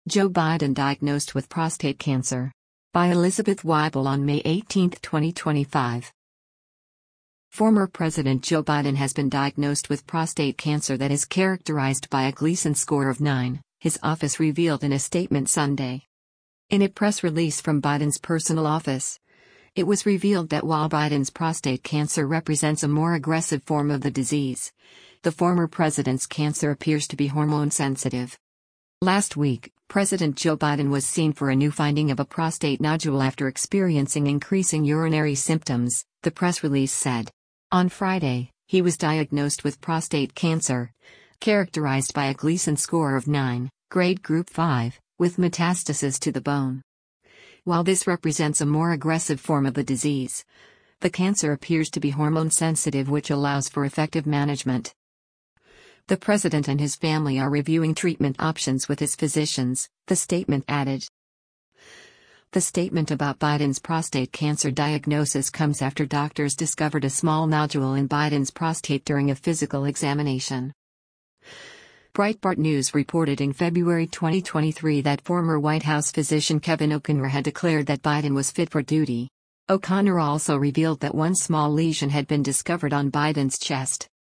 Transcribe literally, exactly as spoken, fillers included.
Joe Biden diagnosed with prostate cancer. By Elizabeth Weibel on May eighteenth, twenty twenty-five. Former President Joe Biden has been diagnosed with prostate cancer that is characterized by a Gleason score of nine, his office revealed in a statement Sunday. In a press release from Biden's personal office, it was revealed that while Biden's prostate cancer represents a more aggressive form of the disease, the former president's cancer appears to be hormone-sensitive. Last week, President Joe Biden was seen for a new finding of a prostate nodule after experiencing increasing urinary symptoms, the press release said. On Friday, he was diagnosed with prostate cancer, characterized by a Gleason score of nine, grade group five, with metastasis to the bone. While this represents a more aggressive form of the disease, the cancer appears to be hormone-sensitive, which allows for effective management. The president and his family are reviewing treatment options with his physicians, the statement added. The statement about Biden's prostate cancer diagnosis comes after doctors discovered a small nodule in Biden's prostate during a physical examination. Breitbart News reported in February twenty twenty-three that former White House physician Kevin O'Connor had declared that Biden was fit for duty. O'Connor also revealed that one small lesion had been discovered on Biden's chest.